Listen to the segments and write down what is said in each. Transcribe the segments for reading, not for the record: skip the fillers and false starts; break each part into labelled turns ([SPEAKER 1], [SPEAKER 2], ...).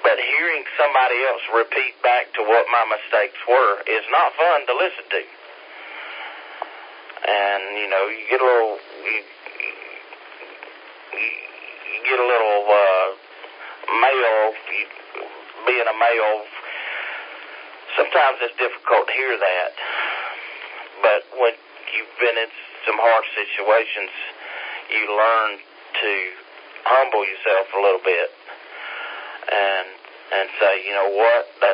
[SPEAKER 1] But hearing somebody else repeat back to what my mistakes were is not fun to listen to. And, you know, you get a little, you get a little, male, being a male, sometimes it's difficult to hear that. But when you've been in some harsh situations, you learn to humble yourself a little bit and say, you know what, that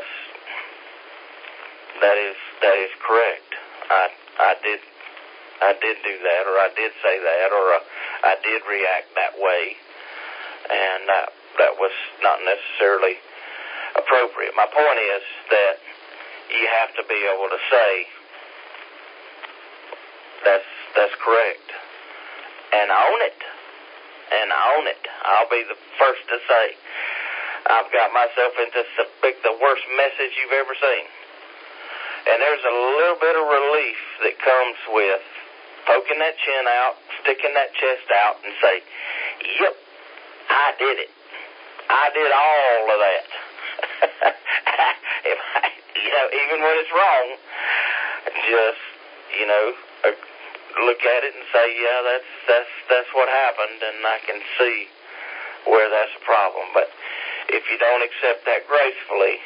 [SPEAKER 1] is correct. I did do that, or I did say that, or I did react that way, and that was not necessarily appropriate. My point is that you have to be able to say that's correct, and own it. I'll be the first to say I've got myself into the worst message you've ever seen. And there's a little bit of relief that comes with poking that chin out, sticking that chest out, and say, yep, I did it. I did all of that. Even when it's wrong, just, look at it and say, yeah, that's what happened, and I can see where that's a problem. But if you don't accept that gracefully,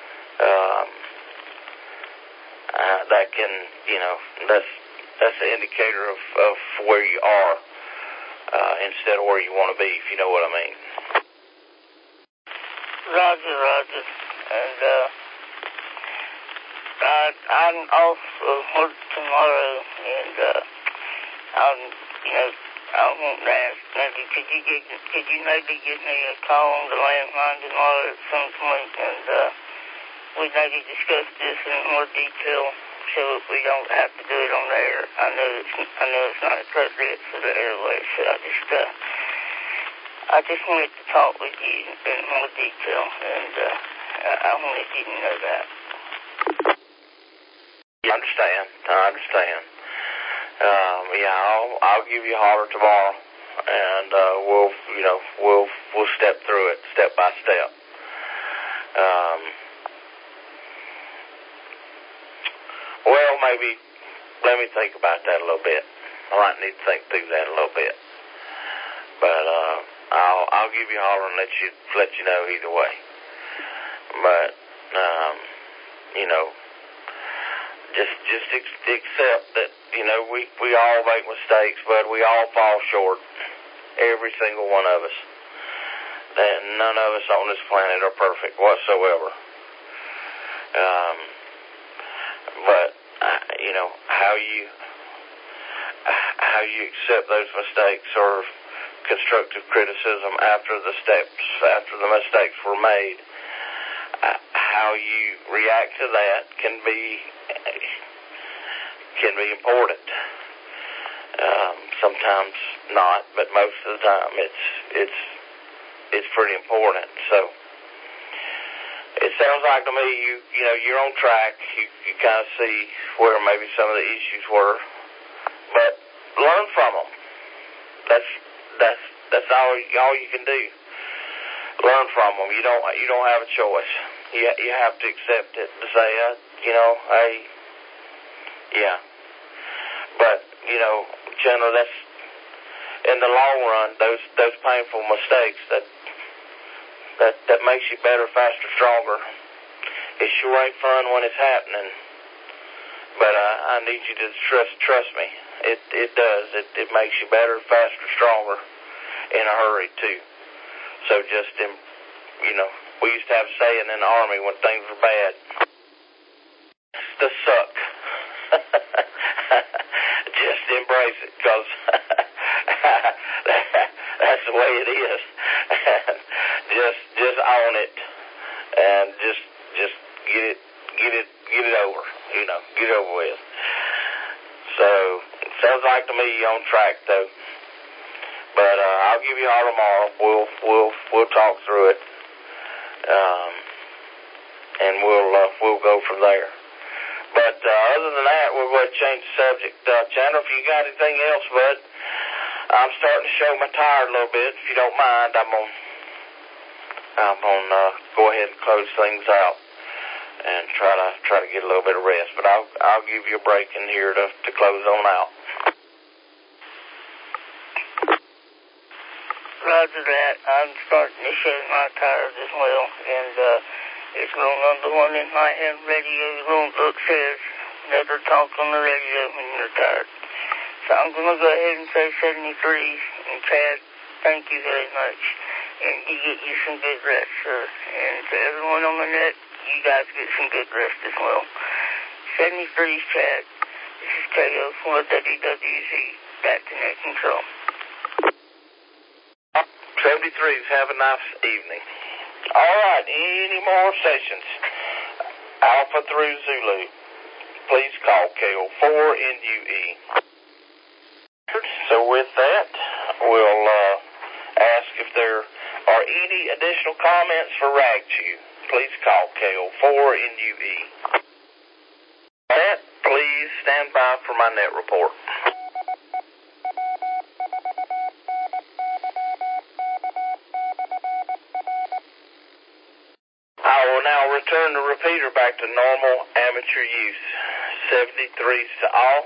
[SPEAKER 1] that can, that's an indicator of where you are instead of where you want to be, if you know what I mean.
[SPEAKER 2] Roger. And I'm off of work tomorrow, and I want to ask, maybe could you maybe give me a call on the landline tomorrow at some point, and we maybe discuss this in more detail so that we don't have to do it on the air. I know it's not appropriate for the airwaves, so I just wanted to talk with you in more detail, and I wanted you to know that.
[SPEAKER 1] I understand. I'll give you a holler tomorrow, and we'll step through it step by step. Well, maybe let me think about that a little bit. I might need to think through that a little bit, but I'll give you a holler and let you know either way. But just accept that, we all make mistakes, but we all fall short. Every single one of us. That none of us on this planet are perfect whatsoever. But how you accept those mistakes or constructive criticism after the mistakes were made, how you react to that can be important. Sometimes not, but most of the time it's pretty important. So it sounds like to me you're on track. You kind of see where maybe some of the issues were, but learn from them. That's all you can do. Learn from them. You don't have a choice. You have to accept it to say, hey, yeah. But General, that's in the long run. Those painful mistakes that makes you better, faster, stronger. It sure ain't fun when it's happening, but I need you to trust me. It does. It makes you better, faster, stronger in a hurry too. So just we used to have a saying in the Army when things were bad: "The suck." Just embrace it, because that's the way it is. just own it, and just get it over. Get it over with. So it sounds like to me you're on track though. But I'll give you all tomorrow. We'll talk through it, and we'll go from there. But other than that, we're going to change the subject. Chandler, if you got anything else, bud, I'm starting to show my tire a little bit. If you don't mind, I'm going to I'm gonna go ahead and close things out and try to get a little bit of rest. But I'll give you a break in here to close on out.
[SPEAKER 2] Roger that. I'm starting to shed my tires as well, and it's going on the one in my hand radio. The little book says, never talk on the radio when you're tired. So I'm going to go ahead and say 73. And Chad, thank you very much. And you get you some good rest, sir. And to everyone on the net, you guys get some good rest as well. 73's Chad. This is KO for WWZ. Back to net control.
[SPEAKER 1] 73's, have a nice evening. All right, any more sessions? Alpha through Zulu. Please call KO4NUE. So with that, we'll ask if there are any additional comments for Ragchew. Please call KO4NUE. Matt, please stand by for my net report. I will now return the repeater back to normal amateur use. 73's to all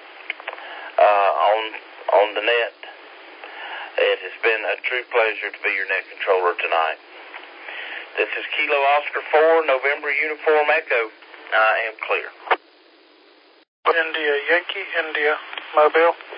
[SPEAKER 1] on the net. It has been a true pleasure to be your net controller tonight. This is Kilo Oscar 4, November Uniform Echo. I am clear.
[SPEAKER 3] India Yankee, India Mobile.